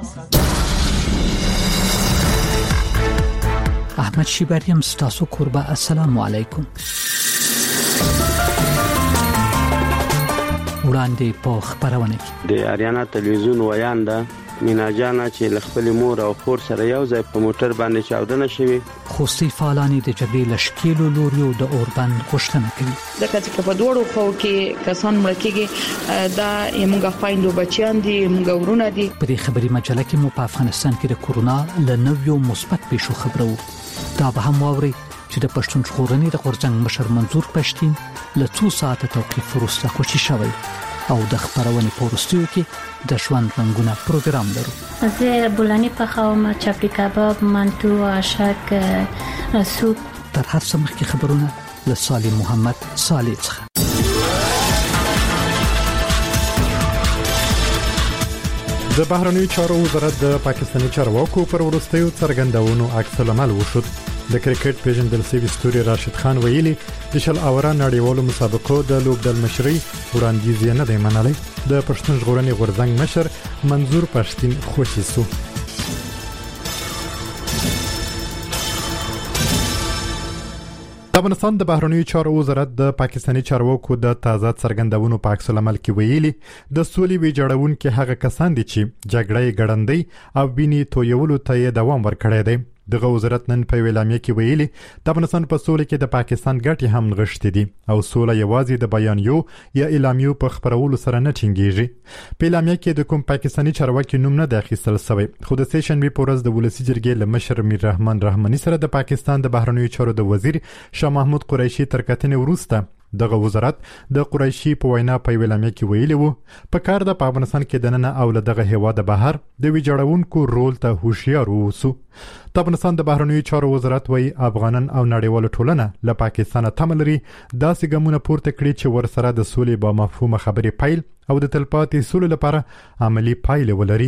احمد شیبریم ستاسو قربا السلام علیکم. وړاندې په خبرونه کې د اریانا تلویزیون ویانده مینا جانا چې خپل مور او خور سره یو ځای په موټر باندې چاودنه شوه. خوستي فعالانی د جبري لشکېلو لوريو د اوربند غوښتنه کوي. د کچې په دوړو خو کې کسان مړ کېږي دا موږ خويندو بچیان دي موږ ورونه دي. په دې خبري مجله کې مو په افغانستان کې د کورونا له نویو مثبت پیښو خبرو. دا به هم واوري چې د پښتون ژغورنې د غورځنګ مشر منظور پښتين له 2 ساعته توقيف وروسته خوشي شوی او د خبرونې پورستیو کې د ژوند رنگونه پروګرام لرو. زه بولانی په خاوم چپلی کباب منتو عاشق سوپ. تر هر څه مخکې خبرونه له صالح محمد صالح څخه. د بهرنیو چارو وزارت د پاکستاني چارواکو پر وروستیو څرګندونو عکس العمل وشود. د کرکټ پیژندل شوی ستوري راشد خان ویلي د شل اوره نړیوالو مسابقو د لوبډل مشري وړاندیز نه دی منلي. د پښتون ژغورنې غورځنګ مشر منظور پښتين خوشي سو. د افغانستان د بهرنیو چارو وزارت د پاکستاني چارواکو د تازه څرګندونو په عکس العمل کې ویلي د سولې ویجاړونکو هغه کسان دي چې جګړې ګړندۍ او بینی تویولو ته دوام ورکړی دی. دغه وزارت نن په اعلامیه کې ویلي د افغانستان په سولې کې د پاکستان ګټې هم نغښتې دي او سوله یوازې د بیانیو یا اعلامیو په خبرولو سره نه ټینګیږي. په اعلامیه کې د کوم پاکستاني چارواکي نوم نه اخیستل شوی خو د سیشن په ورځ د ولسی جرګې له مشر میر رحمان رحماني سره د پاکستان د بهرنیو چارو د وزیر شاه محمود قریشي تر کتنې وروسته دغه وزارت د قریشي په وینا په اعلامیه کې ویلي وو په کار د افغانستان کې دننه او له دغه هوا د بهر د ویجاړونکو رول ته هوښیار ووسو. د افغانستان د بهرنیو چارو وزارت وایي افغانان او نړیوال ټولنه له پاکستان تمه لري داسې ګامونه پورته کړي چې ورسره د سولې با مفهومه خبرې پیل او د تلپاتې سولې لپاره عملی پایله ولري.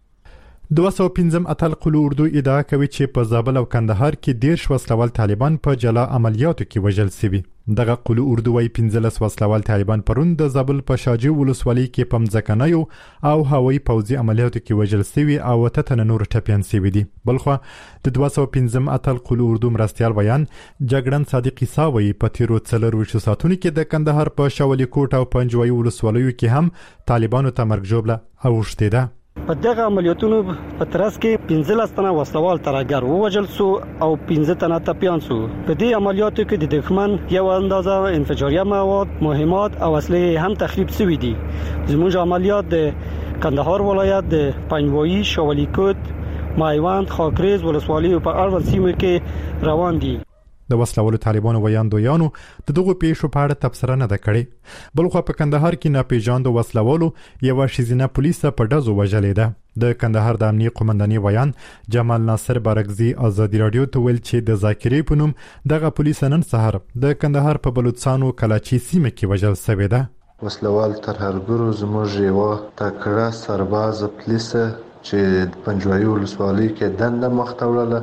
215 اتل قلو اردو ادعا کوي چې په زابل او کندهار کې 10 وسلوال طالبان په جلا عملیاتو کې وژل شوي. دغه قلو اردو وايي 15 وسلوال طالبان پرون د زابل په شاجو ولسوالۍ کې په مځکنیو او هوایي پوځي عملیاتو کې وژل شوي او تتن نور ټپيان شوي دي. بلخو د 215 اتل قلو اردو مرستيال بیان جګړن صادق عیساوي په تیرو 24 ساعتونو کې د کندهار په شاولي کوټ او پنجوي ولسوالیو کې هم طالبانو ته مرګ جوړه اوښته ده. په دغه عملیاتونو په ترڅ کې 15 تنه وسلوال ترګر ووجل سو او 15 تنه ټپيان سو. په دې عملیاتو کې د دښمن یو اندازه انفجاریه مواد، مهمات او اسلحه هم تخریب شوې دي. زموږ عملیات د کندهار ولایت د پنجوي، شاولي کوټ، مایوند، خاکریز ولسوالیو په اړوند سیمو کې روان دي. د وسلوالو طالبانو ویاندویانو د دغه پیښو په اړه تبصره نه ده کړې. بلخو په کندهار کې ناپېژاندو وسلوالو یو شیزینه پولیسه په ډزو وژلې ده. د کندهار د امنیه قومنداني ویان جمال ناصر بارګزي ازادي رادیو ته ویل چې د ذاکرې په نوم دغه پولیس نن سحر د کندهار په بلوچستان کلاچي سیمه کې وژل شوی ده. وسلوال ترهګرو زموږ یو تکړه سرباز پولیسه چې پنجوي ولسوالۍ کې دنده مختوله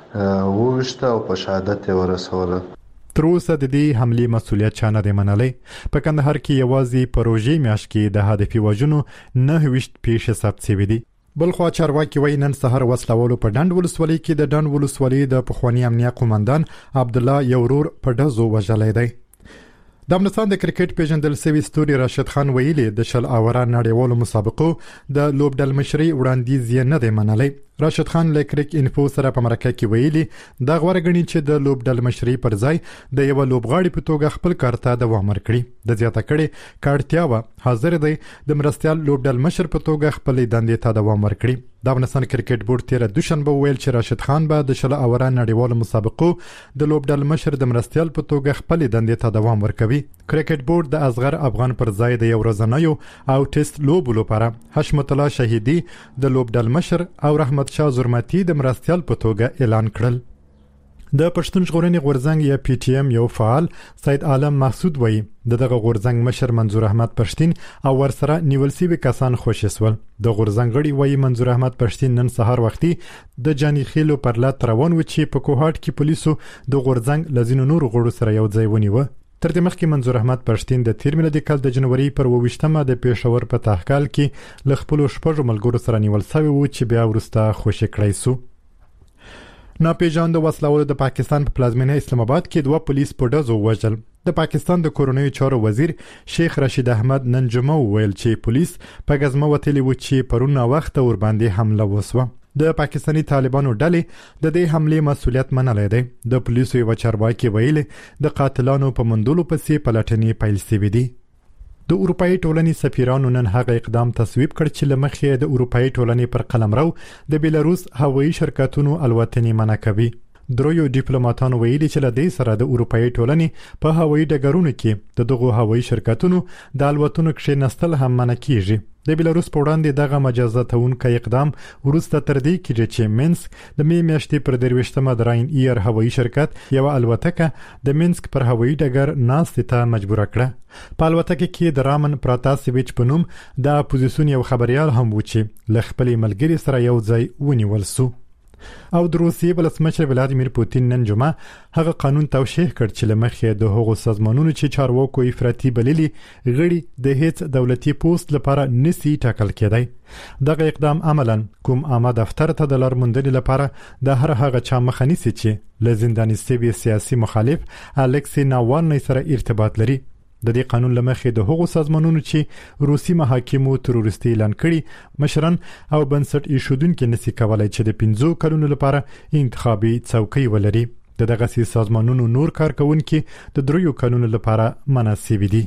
وشته او په شهادت ورسوله. تر اوسه د دې حمله مسولیت چانه دی منلې. په کندهار کې یوازې پروژې میاشت کې د هدفي وژنو 9 پیښې ثبت شوې دي. بلخو چارواکي وایي نن سحر وسلوالو په ډند ولسوالۍ کې د ډند ولسوالۍ د پخوانی امنیه قومندان عبد الله یورور په ډزو وژلې دی. د افغانستان د کرکټ پیژندل شوی ستوري راشد خان ویلي د شل اوره نړیوالو مسابقو د لوبډل مشري وړاندیز نه دی منلي. راشد خان له کرک انفو سره په مرکه کې ویلي دا غوړه غني چې د لوبډل مشري پر ځای د یو لوبغاړي په توګه خپل کار ته دوام ورکړي. د زیاته کړي کارتیا حاضر دی د مرستيال لوبډل مشر په توګه خپل دندې ته دوام ورکړي. د افغانستان کرکټ بورډ تیر دوشنبه ویل چې راشد خان به د شل اوره نړیوالو مسابقو د لوبډل مشر د مرستيال په توګه خپل دندې ته دوام ورکوي. کرکټ بورډ د اصغر افغان پر ځای د یو ورځنیو او ټیسټ لوبو لپاره حشمت الله شهیدی د لوبډل مشر او رحمت شاه زرمتی د مرستيال په توګه اعلان کړل. د پښتون ژغورنې غورځنګ یا پی ټی ایم یو فعال سید عالم محسود وایي دغه غورځنګ مشر منظور احمد پښتين او ورسره نیول شوی کسان خوشی سول. د غورځنګ غړي وایي منظور احمد پښتين نن سهار وختي د جاني خیلو پر لات روان و چې په کوهاټ کې پولیسو د غورځنګ لزینو نور غړو سره یو ځای ونیو. تر دې مخکې منظور احمد پښتين د تیر میلادي کال د جنوري پر 28مه د پېښور په تحقیق کې ل خپل شپږ ملګرو سره نیول شوی و چې بیا ورسته خوشی کړی سو. ناپېژاند وسلوال د پاکستان په پلازمینه اسلام آباد کې دوه پولیس په ډزو وژل. د پاکستان د کورونیو چارو وزیر شیخ رشید احمد نن جمعه ویل چې پولیس په غزمه وتلی و چې پرونه وخت ور باندې حمله وسوه. د پاکستاني طالبانو ډلې د دې حمله مسؤلیت منلای دی. د پولیسو یو چارواکي ویلي د قاتلانو په مندلو پسې پلټنې پیل شوې دي. د اروپאי ټولنې سفیرانو نن هغه اقدام تصویب کړ چې لمخې د اروپאי ټولنې پر قلمرو د بیلاروس هوایي شرکتونو الوتنې منع کوي. درویو ډیپلوماټانو ویلي چې له دې سره د اروپאי ټولنې په هوایي ډګرونو کې د دغو هوایي شرکتونو د الوتنو کښیناستل هم منع کیږي. د بیلاروس په وړاندې دغه مجازاتونکو اقدام ورسته تر دې کېږي چې مینسک د میاشتې پر 23مه د راین ایر هوایي شرکت یو الوتکه د مینسک پر هوایي ډګر ناستې ته مجبور کړه. په الوتکه کې د رامن پراتاسیویچ په نوم د اپوزیسیون یو خبريال هم و چې ل خپل ملګری سره یو ځای ونیول سو. او د روسیې ولسمشر ولادیمیر پوتین نن جمعه هغه قانون توشیح کړ چې لمخې د هغو سازمانونو چې چارواکو افراطي بللي غړي د هیڅ دولتي پوسټ لپاره نسی ټاکل کېدای. دغه اقدام عملاً کوم عامه دفتر ته د لار موندنې لپاره د هر هغه چا مخه نیسي چې له زنداني سوي سیاسي مخالف الکسی ناوالنی سره ارتباط لري. د دې قانون لمخې د هغو سازمانونو چې روسي محاکمو تروریستي اعلان کړي مشران او بنسټ ایښودونکو نسی کولای چې د 15 کلونو لپاره انتخابي څوکۍ ولري. دغه سازمانونو نور کارکونکو د 3 کلونو لپاره مناسب دي.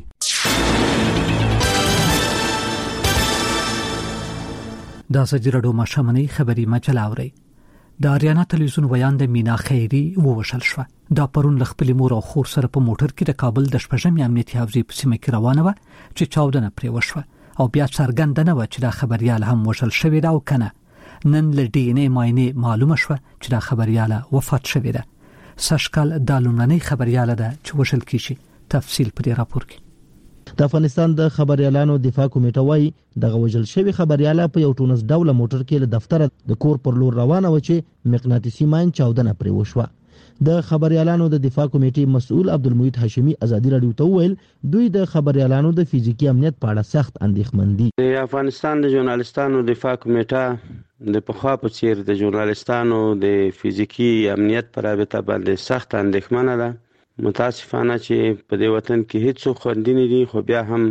دا سجرډو ماشمنې خبري مچلاوري. د اریانا تلویزیون ویان د مینا خیری ووشل شو. دا پرون لخپل مور او خور سره په موټر کې د کابل د شپږم امنیتي حوزې په سیمه کې روانه و چې چاودنه پرې وشوه او بیا څرګنده نه و چې دا خبريال هم وشل شوی دا او کنه. نن ل ډي ان اي ماینه معلومه شوه چې دا خبريال وفات شوی ده. سشکل د لومړنۍ خبريال ده چې وشل کیږي. تفصیل په دې راپور کې. د افغانستان د خبريالانو دفاع کمیټه وايي دغه وجل شوی خبرياله په یو ټونس ډول موټر کې له دفتر د کور پر لور روانه و چې مغناطیسي ماین چاودنه پرې وشوه. د خبريالانو د دفاع کمیټې مسؤل عبدالمجید هاشمی ازادي رادیو ته ویل دوی د خبريالانو د فزیکی امنیت په اړه سخت اندېښمن دي. د افغانستان د ژورنالستانو دفاع کمیټه د پخوا په څیر د ژورنالستانو د فزیکی امنیت پر رابطه باندې سخت اندېښمنه ده. متاسفانه چې په دې وطن کې هیڅ خوندې نه دي، خو بیا هم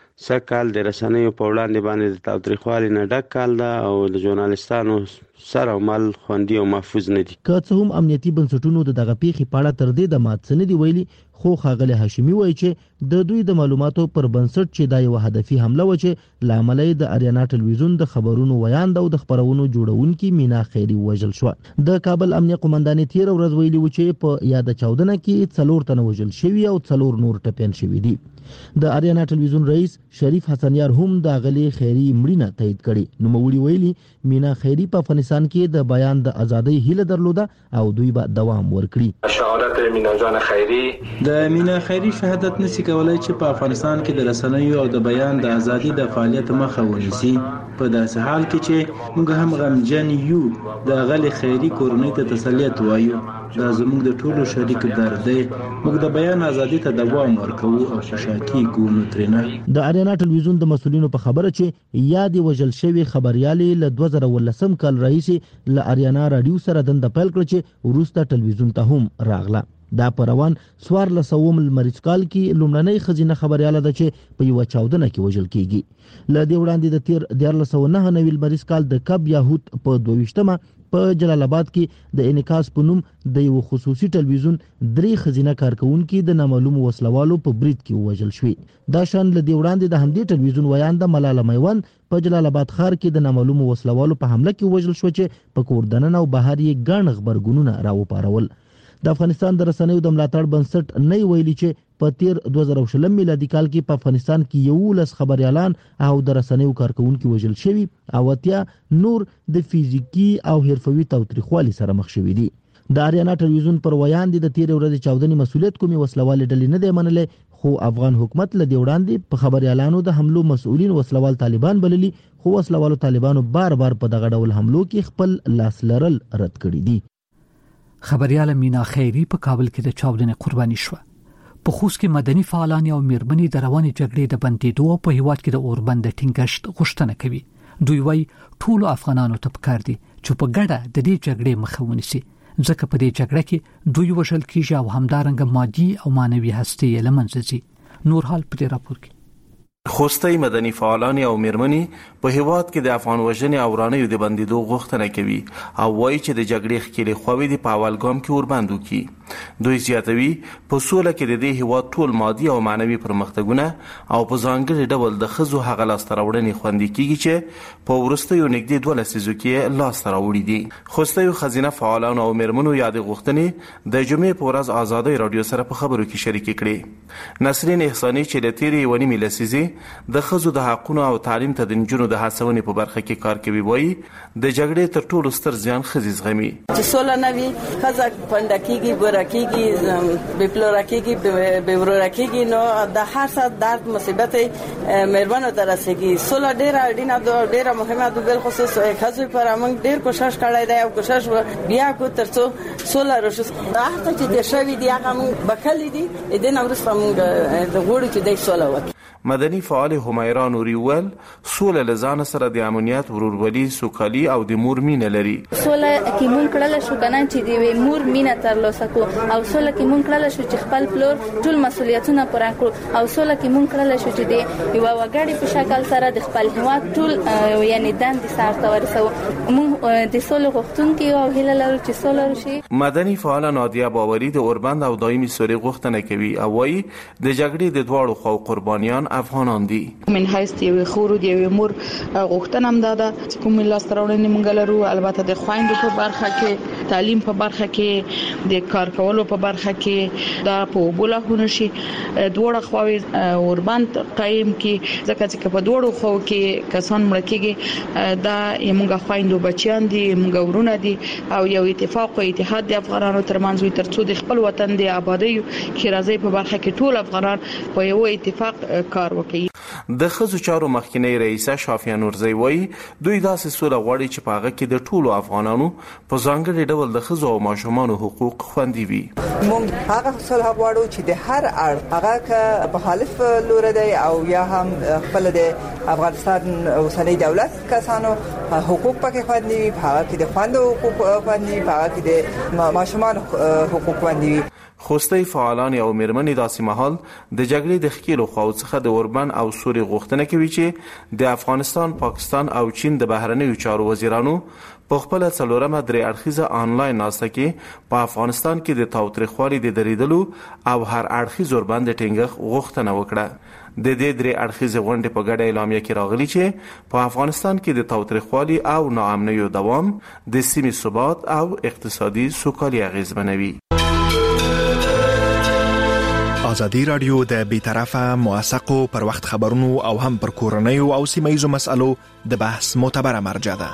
سکهال د رسنیو په وړاندې باندې د تاوتریخوالي نه ډک کال ده او د ژورنالستانو سر او مال خوندي او محفوظ نه دي. که څه هم امنیتي بنسټونو د دغه پیښې په اړه تر دې د مات څه نه دی ویلي، خو ښاغلی هاشمی وایي چې د دوی د معلوماتو پر بنسټ چې دا یو هدفي حمله و چې لامل د اریانا ټلویزیون د خبرونو ویاند او د خبرونو جوړونکي مینا خیری وژل شو. د کابل امنیه قومندانې تیر ورځ ویلي و چې په یاد چاودنه کې 4 تنه وژل شوي او 4 نور ټپيان شوي دي. د اریانا ټلویزیون رئیس شریف حسن یار هم د غلی خیری مړینه تایید کړي. نو مولي ویلي مینا خیری په افغانستان کې د بیان د ازادۍ هیله درلوده او دوی به دوام ورکړي. شهادت مینا جان خیری د مینا خیری شهادت نسی کولای چې په افغانستان کې د رسنیو او د بیان د ازادۍ د فعالیت مخه ونیسي. په داسې حال کې چې موږ هم غمجن یو د غلی خیری کورنۍ ته تسلیت وایو. دا زموږ د ټولو شریک درد دی. موږ د بیان ازادۍ ته دوام ورکوو او شاکی ګونو ترنه. د اریانا ټلویزیون د مسؤلینو په خبره چې یادې وژل شوی خبريالي له 2018 کال راهیسې له اریانا رادیو سره دنده پیل کړ چې وروسته ټلویزیون ته هم راغله. دا پروان 1400 مریض کال کې لومړنۍ خزینه خبرياله ده چې په یو چاودنه کې وژل کیږي. ل دې وړاندې د تیر 1499 مریض کال د کب یاهود په 22مه په جلال آباد کې د انعکاس په نوم د یو خصوصي ټلویزیون 3 خزینه کارکونکو د نامعلوم وسلوالو په برید کې وژل شوی. دا شان ل دې وړاندې د همدې ټلویزیون ویاند ملاله میوان په جلال آباد ښار کې د نامعلوم وسلوالو په حمله کې وژل شو چې په کوردنن او بهر یې ګڼ خبرګونونه راوپارول. د افغانستان د رسنیو د ملاتړ بنسټ نه ویلي چې په تیر 2020 میلادي کال کې په افغانستان کې 11 خبريالان او د رسنیو کارکونکو وژل شوي او 80 نور د فزیکی او حرفوي تاوتریخوالي سره مخ شوي دي. د اریانا ټلویزیون پر ویاند د تیر ورځې چاودنې مسؤلیت کومي وسلوال ډلې نه دی منلې، خو افغان حکومت له دې وړاندې په خبريالانو د حملو مسؤلین وسلوال طالبان بللي، خو وسلوالو طالبانو بار په دغه ډول حملو کې خپل لاس لرل رد کړی دي. خبرياله مینا خیری په کابل کې د چاودنې قرباني شو. په خوست کې مدني فعالان او میرمنې د رواني جګړې د بندیدو په هیواد کې د اوربند ټینګښت غوښتنه کوي. دوی وايي ټول افغانانو ته پکار دي چې په ګډه د دې جګړې مخه ونیسي، ځکه په دې جګړه کې دوی وژل کیږي او همدارنګه مادي او مانوي هستي یې لمنځه ځي. نور حال په دې راپور کې خوستي مدني فعالان او میرمنې په هیواد کې د افغان وژنې او رانیو د بندیدو غوښتنه کوي او وایي چې د جګړې ښکېلې خواوې د په اول ګام کې وربند وکړي. دوی زیاتوي په سوله کې د دې هیواد ټول مادي او معنوي پرمختګونه او په ځانګړي ډول د ښځو هغه لاسته راوړنې خوندي کیږي چې په وروستیو نږدې 2 لسیزو کې لاسته راوړي دي. خوستي خزینه فعالان او میرمنو یاد غوښتنې د جمعې په ورځ آزادۍ رادیو سره په خبرو کې شریک کړي. نسرین احساني چې د تیرې ونی ملسيزي د ښځو د حقونو او تعلیم ته د نجونو د هڅونې په برخه کې کار کوي، وایي د جګړې تر ټولو ستر زیان ښځې زغمي. چې سوله نه وي ښځه پنډه کېږي، ګوره کېږي، بېپلوره کېږي، بېوروره کېږي، نو د هر څه درد مصیبت مېرمنو ته رسېږي. سوله ډېره اړینه ده، ډېره مهمه ده. بالخصوص ښځو پر موږ ډېر کوشش کړی دی او کوشش بیا کو تر څو سوله راشي. هغه چې د شوي دی هغه موږ بکلې دي د نن وروسته موږ د غوړو چې د سوله وکړي. مدني فعال همیرا نوري ول سوله لزان سره د امنیت، ورورولي، سوکالي او د مور مینه لري. سوله کې مونږ کړل شو کنه چې د مور مینه ترلاسه کو او سوله کې مونږ کړل شو چې خپل پلور ټول مسولیتونه پوره کړو او سوله کې مونږ کړل شو چې د یو وګړي په شکل سره د خپل هیواد ټول یعنی دند سره ورسو. مونږ د سوله غوښتونکو او هیله لرو چې سوله وشي. مدني فعال نادیه باوري د اوربند او دایمي سوري غوښتنه کوي او وايي د جګړې د دواړو خوا قربانیان افغانان دي. من حیث یو خور دی یو مور غوښتنه هم ده چې کوم لاستراوړنې مونږ لرو. البته د خويندو په برخه کې، تعلیم په برخه کې، د کار کولو په برخه کې دا په بوله شي دوړه خواوې اوربند قائم کې، ځکه چې په دوړو خو کې کسان مړ کېږي دا موږ خويندو بچیان دي، موږ ورونه دي او یو اتفاق او اتحاد د افغانانو ترمنځ وي ترڅو د خپل وطن د آبادی کې راځي په برخه کې ټول افغانان په یو اتفاق کار وکړي. د ښځو چارو مخکینی رئیسه شافیه نورزی وایي دوی داسې سوله غواړي چې په هغه کې د ټولو افغانانو په ځانګړي ډول د ښځو او ماشومانو حقوق خوندي وي. موږ هغه سوله غواړو چې د هر اړخ هغه که مخالف لور دی او یا هم خپل د افغانستان اوسنی دولت کسانو حقوق پکې خوندي وي، په هغه کې د خوندو حقوق خوندي وي، په هغه کې د ماشومان حقوق خوندي وي. خوستي فعالان او میرمنې داسې مهال د جګړې د ښکېلو خواو څخه د اوربند او سوري غوښتنه کوي چې د افغانستان، پاکستان او چین د بهرنیو چارو وزیرانو په خپل څلورمه درې اړخیزه آنلاین ناسته کې په افغانستان کې د تاوتریخوالي د دریدلو او هر اړخیز اوربند ټینګښت غوښتنه وکړه. د دې درې اړخیزه غونډې په ګډه اعلامیه کې راغلي چې په افغانستان کې د تاوتریخوالي او ناامنیو دوام د سیمې ثبات او اقتصادي سوکالي اغیزمنوي. ازادي رادیو د بیطرفه موثقو پر وخت خبرونو او هم پر کورنیو او سیمایي مسالو د بحث معتبره مرجع ده.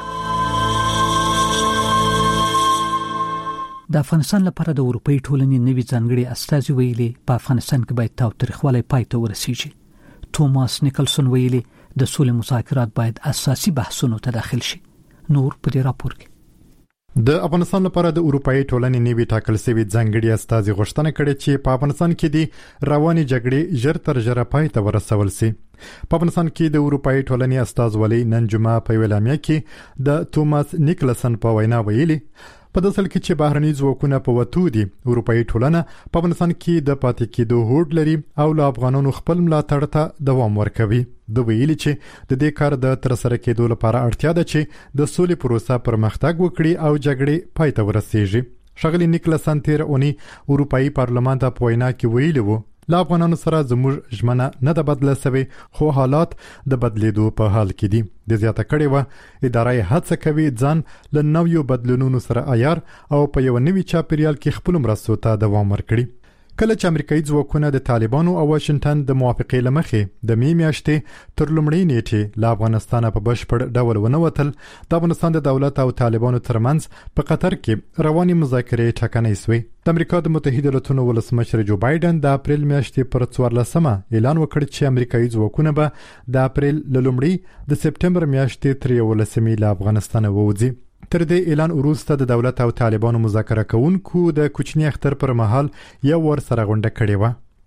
د افغانستان لپاره د اروپאי ټولنې نوي ځانګړي استازي ویلي په افغانستان کې باید تاوتریخوالی پای ته ورسیږي. توماس نیکلسون ویلي د سولې مذاکرات باید اساسي بحثونو ته داخل شي. نور په دې راپور کې د افغانستان لپاره د اروپאי ټولنې نیوي ټاکل شوی ځانګړي استازي غوښتنه کړې چې په افغانستان کې د رواني جګړې ژر تر ژره پای ته ورسول شي. په افغانستان کې د اروپאי ټولنې استازولۍ نن جمعه په اعلامیه کې د توماس نیکلسن په وینا ویلي په داسل کې چې بهرني ځواکونه په وتو دي، اروپאי ټولنه په افغانستان کې د پاتې کېدو هوډ لري او له افغانانو خپل ملاتړ ته دوام ورکوي. د ویلي چې د دې کار د تر سره کېدو لپاره اړتیا ده چې د سولې پروسه پرمختګ وکړي او جګړې پای ته ورسیږي. ښاغلي نیکلسن تیر اونۍ اروپאי پارلمان ته په وینا کې ویلي وو لا افغانانو سره زموږ ژمنه نه ده بدله سوي، خو حالات د بدلیدو په حال کې دي. د زیاته کړي و ادارې هڅه کوي ځان له نویو بدلونونو سره عیار او په یو نوي چاپیریال کې خپل مرستو ته دوام ورکړي. کله چې امریکایي ځواکونه د طالبانو او واشنگټن د موافقې لمخې د می میاشتې تر لومړۍ نیټې له افغانستان په بشپړ ډول ونوتل، د افغانستان د دولت او طالبانو ترمنځ په قطر کې رواني مذاکرې ټکنۍ شوې. د امریکا د متحده ایالاتونو ولسمشر جو بایدن د اپریل میاشتې پر 14مه اعلان وکړ چې امریکایي ځواکونه به د اپریل لومړۍ د سپټمبر میاشتې تر 11مې له افغانستان ووځي. تر دې اعلان وروسته د دولت او طالبانو مذاکره کوونکو د کوچنی اختر پر مهال یو ور سره غونډه کړې و.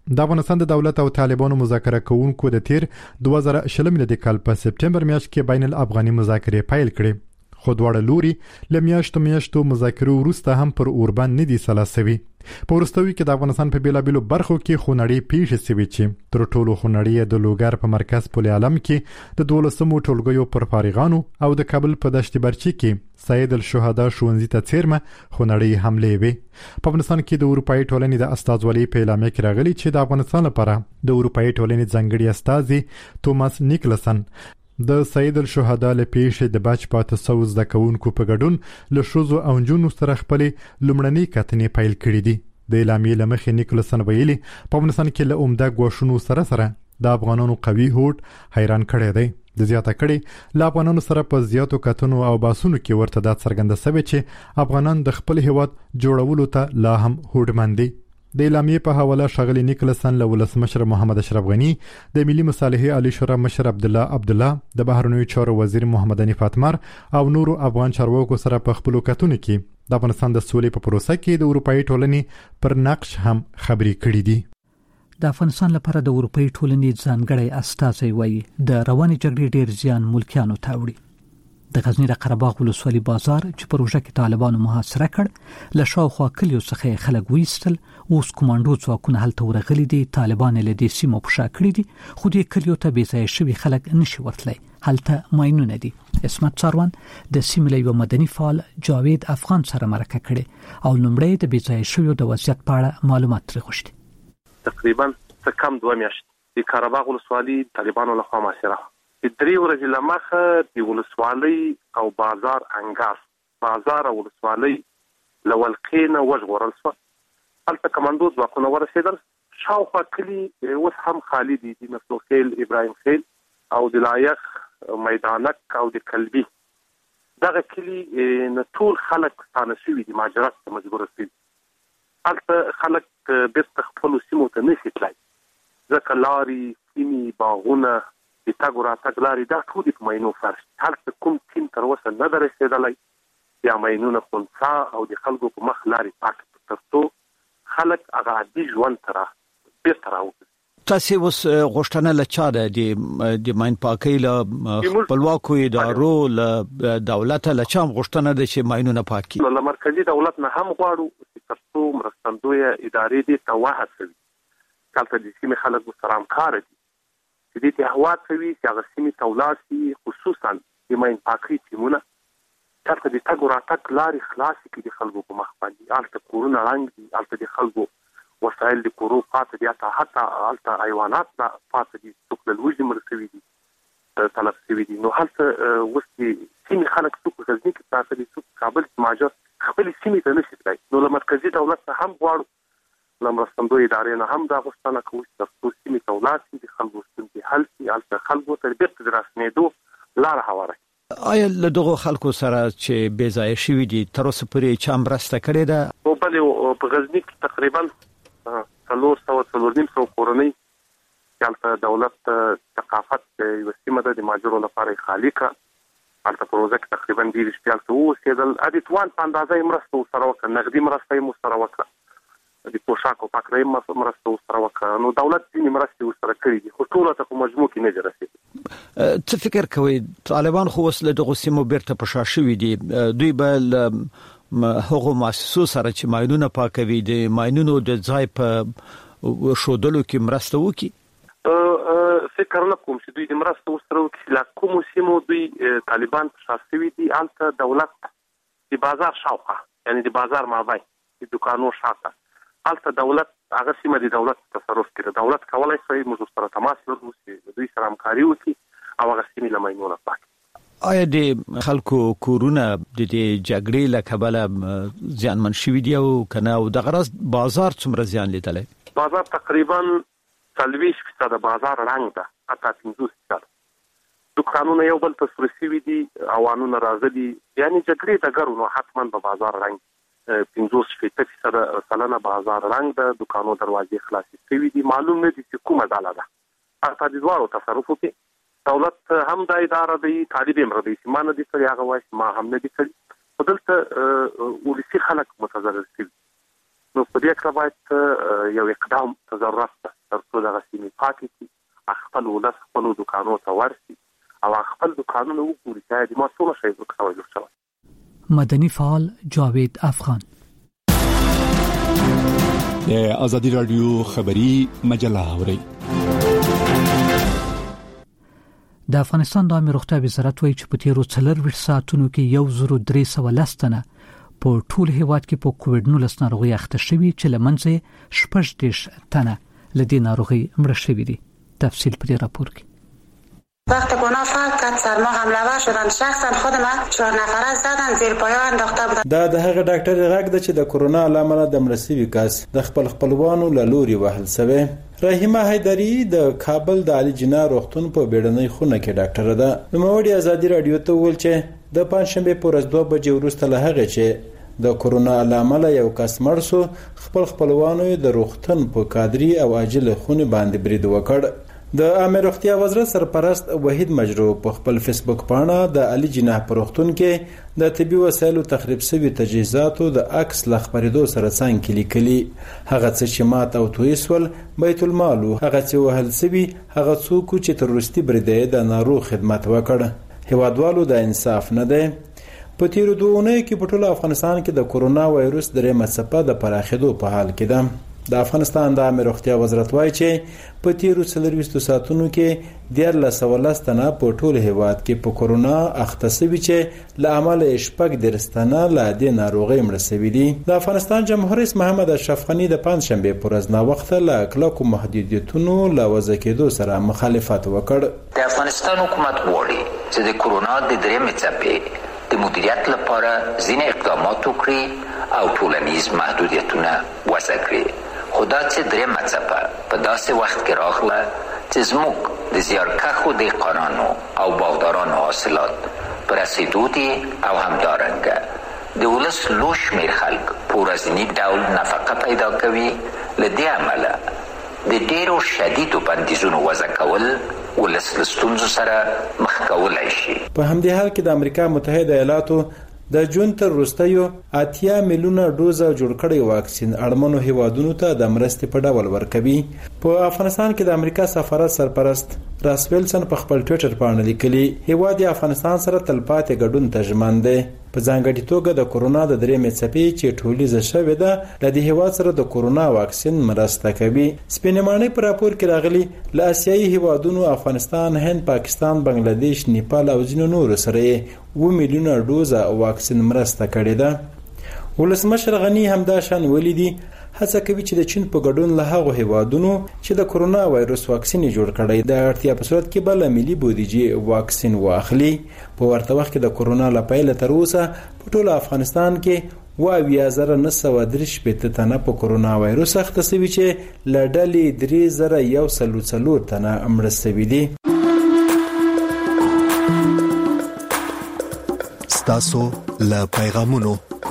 د افغانستان د دولت او طالبانو مذاکره کوونکو د تیر 2020 میلادي کال په سپټمبر میاشت کې بین الافغاني مذاکرې پیل کړې، خو دواړه لوري له میاشتو مذاکرو وروسته هم پر اوربند نه دي سلاسوي. په وروستیو کې د افغانستان په بیلابیلو برخو کې خونړۍ پیښې شوې چې تر ټولو خونړۍ د لوګر په مرکز پل عالم کې د 12 ټولګیو پر فارغانو او د کابل په دشت برچي کې سید الشهدا ښوونځي ته څیرمه خونړۍ حملې وې. په افغانستان کې د اروپאי ټولنې د استازولۍ په اعلامیه کې راغلي چې د افغانستان لپاره د اروپאי ټولنې ځانګړي استازي توماس نیکلسن د سید الشهدا له پیښې د بچ پاتې سو زده کوونکو په ګډون له ښځو او نجونو سره خپل لومړنۍ کتنې پیل کړې دي. د اعلامیې له مخې نیکلسن ویلي په افغانستان کې له عمده ګواښونو سره د افغانانو قوي هوډ حیران کړی دی. د زیاته کړي له افغانانو سره په زیاتو کتنو او باسونو کې ورته دا څرګنده شوې چې افغانان د خپل هیواد جوړولو ته لا هم هوډمن دي. د اعلامیې په حواله ښاغلي نیکلسن له ولسمشر محمد اشرف غنی، د ملي مصالحې عالی شورا مشر عبدالله، د بهرنیو چارو وزیر محمد حنیف اتمر او نورو افغان چارواکو سره په خپلو کتنو کې د افغانستان د سولې په پروسه کې د اروپאי ټولنې پر نقش هم خبرې کړې دي. د افغانستان لپاره د اروپאי ټولنې ځانګړی استازی وایي د روانې جګړې ډیر زیان ملکیانو ته وړي. د غزنی د قره باغ ولسوالي بازار چې پروژه کې طالبانو محاصره کړ، له شاوخوا کلیو څخه خلک ویستل، اوس کومانډو ځواکونه هلته ورغلي دي. طالبان له دې سیمو په شا کړی دي، خو دې کلیو ته بې ځایه شوي خلک نشي ورتلی، هلته ماینونه دي. اسمت څاروان د سیمې له یو مدني فعال جاوید افغان سره مرکه کړې او لومړی د بې ځایه شویو د وضعیت په اړه معلومات ترې غوښتي. تقریبا څه کم 2 میاشتې د قره باغ ولسوالي طالبانو لخوا محاصره د 3 ورځې لمخه د ولسوالۍ او بازار انګاس بازار او ولسوالۍ لولقینه وژغورل شو. هلته کمانډو ځواکونه ورسېدل، شاوخوا کلي اوس هم خالي دي، د نصر خیل، ابراهیم خیل او د لایق میدانک او د کلبي. دغه کلي نه ټول خلک ستانه شوي دي، مهاجرت ته مجبور شوي. هلته خلک بیرته خپلو سیمو ته نشي تللی، ځکه لارې، سیمې، باغونه، د تګ راتګ لارې دا ټول په ماینو فرش. هلته کوم ټیم تر اوسه نه ده رسېدلی، یا ماینونه خنثی او د خلکو په مخ لارې پاکې تر څو خلک هغه عادي ژوند ته بیرته راوګرځي. تاسو اوس غوښتنه له چا ده د ماین پاکۍ له خپلواکو ادارو له دولت له چا غوښتنه ده چې ماینونه پاکي؟ له مرکزي دولت نه هم غواړو چې تر څو مرستندویه ادارې دې ته وهڅوي، هلته د سیمې خلک ورسره همکاره دي چې دې ته هوا کوي چې هغه سیمې ته ولاړ شي، خصوصا د ماین پاکۍ ټیمونه هلته د تګ راتګ لارې خلاصې کړي د خلکو په مخ باندې. هلته کورونه ړنګ دي، هلته د خلکو وسایل د کورو پاتې دي، حتی هلته حیوانات پاتې دي، څوک له لوږې مړه شوي دي، تلف شوي دي. نو هلته اوس د سیمې خلک څوک په غزني کې پراته دي، څوک کابل کې مهاجر خپلې سیمې ته نشي تللی. نو له مرکزي دولت نه هم غواړو، له مرستندویه ادارې نه هم دا غوښتنه کوو چې تر څو سیمې ته ولاړ شي، د خلکو ستونزې حل شي، هلته خلکو ته بیرته د راستنېدو لاره هواره شي. آیا له دغو خلکو سره چې بې ځایه شوي دي تر اوسه پورې چا مرسته کړې ده؟ بلې په غزني کې تقریبا 400 کورنۍ هلته دولت ثقافت یوه سیمه ده د مهاجرو لپاره یې خالي کړه. هلته پروژه کې تقریبا 20 شپې هلته واوسېدل. د توان په اندازه یې مرسته ورسره وکړه، نغدي مرسته یې ورسره وکړه، د پوشاکو پاکړۍ مرسته ورسره وکړه. نو دولت ځینې مرستې ورسره کړي دي، خو ټوله ته په مجموع کې نه دي رسېدلي. څه فکر کوئ طالبان خو اوس له دغو سیمو بیرته په شا شوي دي، دوی به له هغو مؤسسو سره چې ماینونه پاکوي د ماینونو د ځای په ښودلو کې مرسته وکړي؟ فکر نه کوم چې دوی د مرسته ورسره وکړي. له کومو سیمو دوی طالبان په شا شوي دي، هلته دولت د بازار شاوخوا، یعنې د بازار مابین د دوکانو شاته، هلته دولت هغه سیمه د دولت تصرف کې ده. دولت کولی شي موږ سره تماس ونیسي، د دوی سره همکاري وکړي او هغه سیمې له ماینونه پاک. آیا د خلکو کورونه د دې جګړې له کبله زیانمن شوي دي او کنه؟ او دغه راز بازار څومره زیان لیدلی؟ بازار تقریبا 40% بازار رنګ ده، حتی 50%. دکانونه یو بل ته سور شوي دي، اوانونه راغلي، یعنې جګړې ډګر نو حتما به بازار رنګ 50% سلنه بازار رنګ ده، دکانو دروازې خلاصې شوي دي. معلوم نه دي چې کومه ډله ده، حتی د دواړو تصرف وکړي. دولت هم دا اداره دی، طالب هم ردی چې ما نه دي کړي، هغه وایي ما هم نه دي کړي، خو دلته ولسي خلک متضرر شوي. نو په دې کې باید یو اقدام ته ضرورت ده پاک کړي، خپل ولس خپل دکانو ته ورسي او خپل دکانونه وګوري چې د مسؤل شي ورکوي شوی. مدني فعال جاوید افغان. د ازادي رادیو خبری مجله اوري. د افغانستان د امنیت وزارت وایي چې په تیرو 24 ساعتونو کې 1310 تنه په ټول هیواد کې په کووډ-19 ناروغي اخته شوي چې لمنځه 18 تنه لدې ناروغي مړه شوي دي. تفصیل په دې راپور کې. وقت گناه فعل کرد سر ما حمله‌ور شدن، شخصا خود من 4 نفره زدن، زیر پایه انداخته بودن. دا د هغه ډاکټر غږ د چې د کورونا عامله د مړسوي کس د خپلوانو له لوري وهل شوی. رحیمه حیدری د کابل د علي جناح روغتون په بیړنۍ خونه کې ډاکټر ده. نوموړي ازادي رادیو ته ویل چې د پنځشنبه په ورځ 2 بجې وروسته له هغه چې د کورونا عامله یو کس مړ شو، خپلوانو د روغتون په کادري او عاجل خونه باندې برید وکړ. د عامه روغتیا وزارت سرپرست وحید مجرو په خپل فیسبوک پاڼه د علي جناح پروختون کې د طبي وسایلو تخریب شوی تجهیزاتو د عکس لخبرېدو سره څنګه لیکلي. هغه څه چې مات او تویسول بیت المال، هغه چې وهل شوی، هغه څوک چې تروریستي بریدې د ناروغ خدمت وکړ. هیوادوالو د انصاف نه دی. په تیرو 2 اونۍ کې په ټول افغانستان کې د کورونا وایروس درېمه څپه د پراخېدو په حال کې ده. د افغانستان د عامه روغتیا وزارت وایي چې په تیرو 24 ساعتونو کې 1310 تنه په ټول هیواد کې په کورونا اخته شوي چې له امله شپږ درستانه له دې ناروغۍ مړه شوي دي. د افغانستان جمهور رئیس محمد اشرف غني د پنځشنبه پر ورځ ناوخته له کلکو محدودیتونو له وضع کېدو سره مخالفت وکړ. د افغانستان حکومت غواړي چې د کورونا د درېمې څپې د مدیریت لپاره ځینې اقدامات وکړي او ټولنیز محدودیتونه وضع کړي. خدا چې درېمه څپه په داسې وخت کې راغله چې زموږ د زیارکښو دهقانانو او باغدارانو حاصلات په رسېدو دي او همدارنګه د ولس لوی شمېر خلک په ورځني ډول نفقه پیدا کوي. له دې امله د ډېرو شدیدو بندیزونو وضع کول ولس له ستونزو سره مخ کولی شي. په همدې حال کې د امریکا متحده ایالاتو د جون تر وروستیو 8 میلیونه ډوزه جوړ کړی واکسین اړمنو هیوادونو ته د مرستې په ډول ورکوي. په افغانستان کې د امریکا سفارت سرپرست راس ویلسن په خپل ټوئیټر باندې لیکلي هیواد افغانستان سره تلپاتې ګډون ته ژمن دی. په ځانګړي توګه د کورونا د درېمې څپې چې ټولیزه شوې ده د دې هیواد سره د کورونا واکسین مرسته کوي. سپینمانه په راپور کې راغلي له آسیایي هیوادونو افغانستان، هند، پاکستان، بنگلاديش، نیپال او ځینو نورو سره 2 میلیونه ډوزه واکسین مرسته کړې ده. ولسمشر غني همدا شان ولیدي هڅه کوي چې د چین په ګډون له هغو هیوادونو چې د کورونا وایروس واکسین جوړ کړي د اړتیا په صورت کې بل ملي بودیجه واکسین واخلي. په ورته وخت کې د کورونا لپاره تر اوسه په ټول افغانستان کې 2930 تنه په کورونا وایروس اخته شوي چې له ډلې 3104 تنه مړه شوي دي. ستاسو له پیغامونو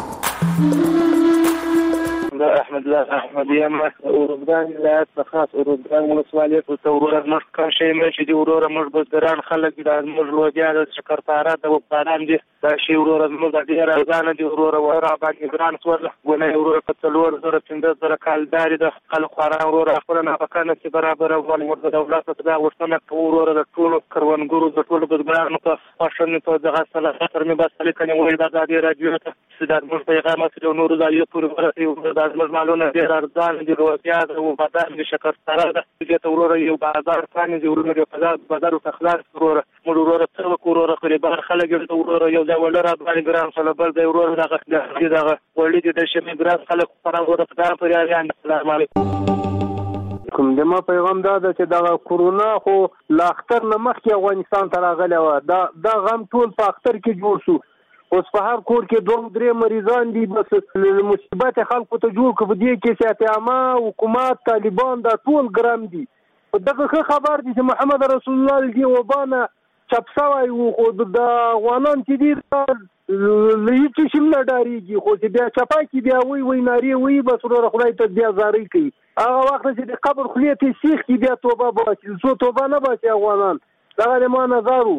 احمد الله احمدی ما اورګان ولایت څخه اورګان ولسوالۍ ته ورور مخ کا شي مې چې ورور مخ بزګران خلک د مخ لوګیا د شکرپاره د وقاران دي دا شی ورور مخ د ډیر ارزانه دي ورور ورا باندې ګران څور غونه ورور په څلور زره 15 کالداري د خلک خوران ورور خپل نه پکانه چې برابر ول مرده دولت ته دا ورسنه ورور د ټولو کروندګرو د ټولو بزګرانو ته فاشن ته دغه سره خطر مې بس لیکنه وایي دا د رادیو ته سیدار مخ پیغامات د نور د یو پورې ورته د مالونه ډیر ارزان دي روزیا او بازار د شکرپاره د دې ورور یو بازار ثاني دی ورور په بازار او تخلاص ورور مرور څو ورور خریدار خلک د ورور یو د ولر باندې ګرام سره بل د ورور دغه ولید د شمه ګرام خلک پر ورور په دار پر یان. السلام علیکم. کوم د ما پیغام دا چې د کورونا خو لا اختر نه مخکې افغانستان ته راغلی و دا غم ټول په اختر کې جوړ شو. اوس په هر کور کې 2-3 مریضان دي بس مصیبت خلکو ته جوړ کړي دي کې چې عامه حکومت طالبان دا ټول ګرام دي. دغه خبر دي چې محمد رسول الله دی وبانه چپ سوی و خو د افغانان چې دي هیڅ شي نه ډاریږي خو چې بیا چپا کې بیا وی ناری وی بس ورو خدای ته بیا زاري کوي. هغه وخت چې د قبر خلیه ته سیخ کې بیا توبه باسي زه توبه نه باسي افغانان دغه ما نظرو.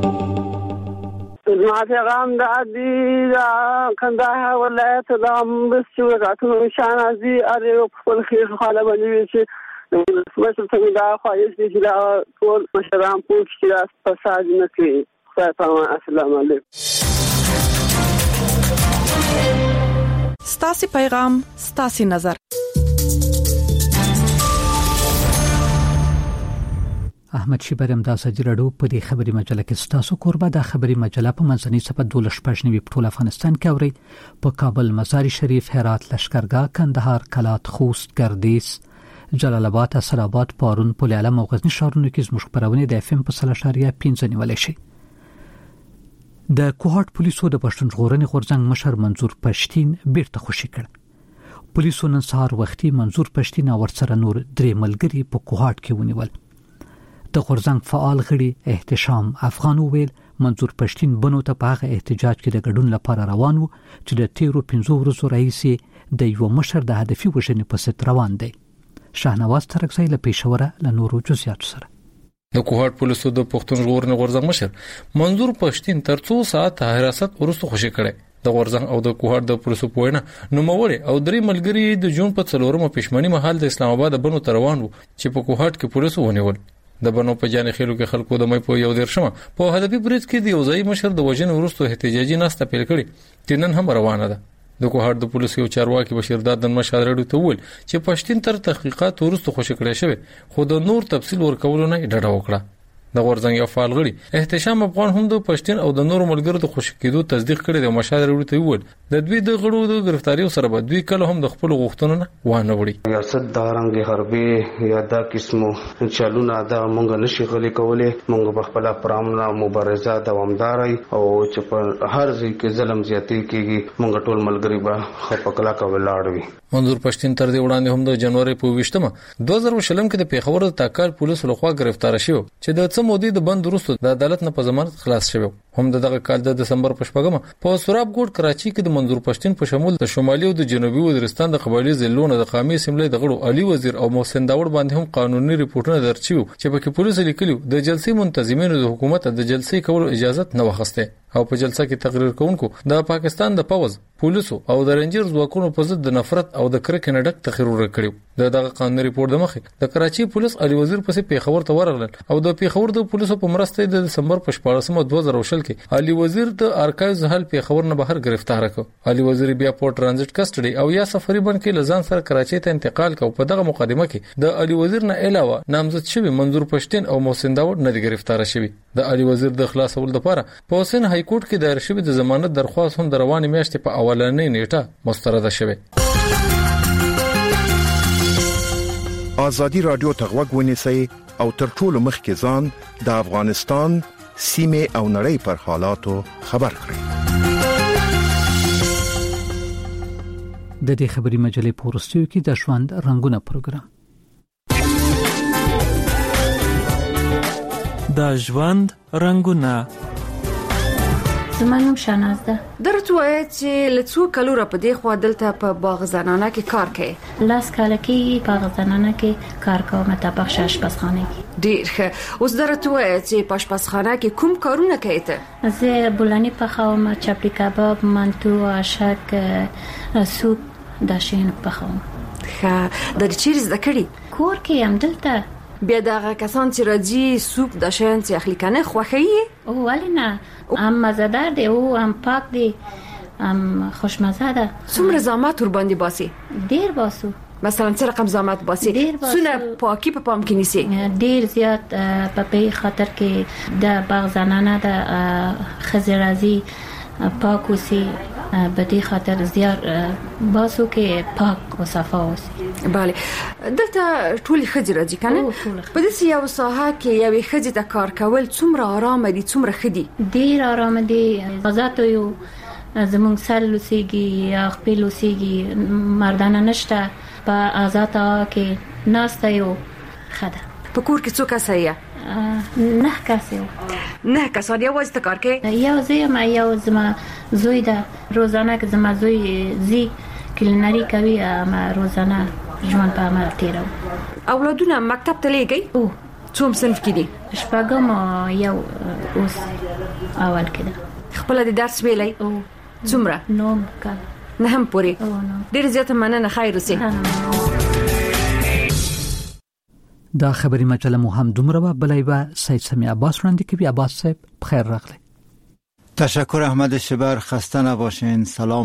ما پیغام د دې کندهار ولایت د امبستو غاټو نشان ازي اره خپل خیر خاله باندې چې مشر څنګه دا خواهش دي چې دا ټول مشران پوه چې دا فساد نه کوي. السلام علیکم. ستاسو پیغام ستاسو نظر. احمد شیبرم د ازادي راډیو په دې خبري مجله کې ستاسو قربا د خبري مجله په منځنۍ صفحه 12 په ټول افغانستان کې اوري. په کابل، مزار شریف، هرات، لشکرګاه، کندهار، کلات، خوست، ګردیز، جلال آباد، اسراباد، پارون، پل علم او غزنی ښارونو کې زموږ خبرونه د FM په 3.5 نیولای شي. د کوهاټ پولیسو د پښتون ژغورنې غورځنګ مشر منظور پښتين بیرته خوشي کړ. پولیسو نن سهار وختي منظور پښتين او ورسره نور 3 ملګري په کوهاټ کې ونیول. د غورځنګ فعال غړي احتشام افغان ویل منظور پښتين بنو ته په هغه احتجاج کې د ګډون لپاره روان وو چې د 15 ورځو راهیسې د یو مشر د هدفي وژنې په ست روان دی. شاهنواز ترکزی له پېښوره له نورو جزئیاتو سره. د کوهاټ پولیسو د پښتون ژغورنې غورځنګ مشر منظور پښتين تر 2 ساعت حراست ورسره خوشي کړي. د غورځنګ او د کوهاټ د پولیسو په وینا نوموړي او 3 ملګري د جون په 4مه پښمنی مهال د اسلام آباد بنو تروان وو چې په کوهاټ کې پولیسو ونیول. د بنو په جان خېلو کې خلکو د مې په یو دیرشمه په هدفي برید کې د یوځای مشر د وژنې وروسته احتجاجي ناسته پیل کړي چې نن هم روانه ده. د کوهاټ د پولیسو یو چارواکي بشیر دادن مشهد راډیو ته وویل چې پښتين تر تحقیقات وروسته خوشی کړی شوی خو د نور تفصیل ورکولو نه ډډه وکړه. د غورځنګ یو فعال غړي احتشام افغان هم د پښتين او د نورو ملګرو د خوشی کېدو تصدیق کړی د مشهد راډیو ته وویل د دوی د غړو د گرفتاری سره به دوی کله هم د خپل غوښتنو نه وانه وړي. ریاست دارنګ حربي یا د قسمو چالونه دا مونږ نشي غلي کولای. مونږ په خپل پرامنا مبارزه دوامداري او چې په هر ځای کې ظلم زیاتې کیږي مونږ ټول ملګري به خپکلا کولاړوي. منظور پښتين تر دې وړاندې هم د جنوري په 20مه 2000 کې د پیښور د تاکال پولیسو لخوا گرفتار شو چې د څه مودې د بند وروسته د عدالت نه په ضمانت خلاص شوی. هم دغه کال د دسمبر په 8مه په سوراب ګوډ کراچي کې د منظور پښتين په شمول د شمالي او د جنوبي وزیرستان د قبایلی ضلعونو د قومي اسمبلی د غړو علي وزیر او محسن داوود باندې هم قانوني ریپورتونه درچیو چې په کې پولیسو لیکلو د جلسې منتظمینو د حکومت د جلسې کولو اجازه نه وخسته او په جلسه کې تقریر کوونکو د پاکستان د پوز پولیسو او د رنجر ځواکونو په ضد د نفرت او د کرکې نه ډک تقریر ورکړي. دغه قانوني ریپورت د مخه د کراچي پولیس علي وزیر پسې پیښور ته ورغلل او د پیښور د پولیسو په مرسته د دسمبر په 14مه 2000 کې علي وزیر د ارکایوز حل پیښور نه بهر گرفتار کړ. علي وزیر بیا په ترانزیت کسټډي او یا سفري بن کې لزان سره کراچي ته انتقال کړ. په دغه مقدمه کې د علي وزیر نه علاوه نامزد شوی منظور پښتين او محسن داوود نه گرفتار شوی. د علي وزیر د خلاصول لپاره په حسین های کورټ کې دایر شوی د ضمانت درخواست هم د روانې میاشتې په اولنۍ نیټه مسترده شوی. ازادي رادیو ته غوږ ونیسئ او تر ټولو مخکې ځان د افغانستان سیمه او نړۍ پر حالاتو خبر کړئ. د دې خبري مجلې پورستیو کې د ژوند رنگونه پروګرام د ژوند رنگونه. زما نوم شاناز ده. درته وایي چې لڅو کلو را په دې خوا دلته په باغ زنانه کې کار کوي. لاس کال کې باغ زنانه کې کار کوم مطابق آشپزخانه کې. ډیر ښه. اوس درته وایي چې په آشپزخانه کې کوم کارونه کوي ته؟ زه بولانی پخوم، چپلی کباب، منتو، آشک، سوپ داشین پخوم. ښه. د چیرې زده کړې؟ کور کې هم دلته. بیا دغه کسان چې راځي سوپ د شین چې اخلي کنه خوخیه او ولینا هم مزدار دی او هم پاک دی هم خوشمزه ده. څومره زحمت ور باندې باسي؟ ډیر باسو. مثلا څه رقم زحمت باسي؟ څونه پاکي په پام کې نیسي؟ ډیر زیات په خاطر کې د باغ زنانه د خزرازي پاک وسی بدی خاطر زیار باسو کې پاک او صفا اوسي. bale دلته ټول خځې راځي کنه په دې یو ساحه کې یو خځې د کار کول څومره آرام دي څومره خدي؟ ډیر آرام دي. آزاد یو زمونږ سره لوسیږي خپل لوسیږي مردانه نشته په آزاد کې ناسته یو خده. په کور کې څوک اسایه؟ نه کاسه. نه کاسه دی وځ ته کار کوي. یو زما یو زما زوی ده روزانه کې زما زوی زی کلینری کوي ما روزانه ژوند په عمل تیرو. اولادونه مکتب ته لېږي؟ او څوم صنف کې دي؟ شپږم یو اوس اول کې ده. خپل د درس ویلای؟ او څومره؟ نوم کال نه هم پوری. ډیر زیاته مننه. خیر اوسې. دا خبری مجله مو هم دومره بلای و سید سمی عباس وړاندې کوي. عباس صاحب بخیر راغلی. تشکر احمد شبر، خسته نباشین. سلام